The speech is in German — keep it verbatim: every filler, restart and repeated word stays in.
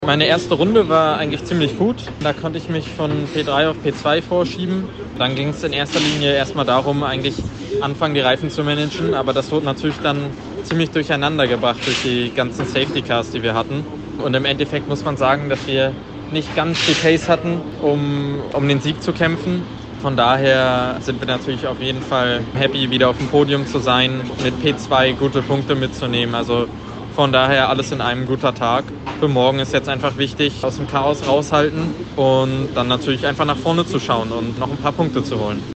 Meine erste Runde war eigentlich ziemlich gut. Da konnte ich mich von P drei auf P zwei vorschieben. Dann ging es in erster Linie erstmal darum, eigentlich anfangen, die Reifen zu managen. Aber das wurde natürlich dann ziemlich durcheinander gebracht durch die ganzen Safety Cars, die wir hatten. Und im Endeffekt muss man sagen, dass wir nicht ganz die Pace hatten, um, um den Sieg zu kämpfen. Von daher sind wir natürlich auf jeden Fall happy, wieder auf dem Podium zu sein, mit P zwei gute Punkte mitzunehmen. Also von daher alles in einem guter Tag. Für morgen ist jetzt einfach wichtig, aus dem Chaos raushalten und dann natürlich einfach nach vorne zu schauen und noch ein paar Punkte zu holen.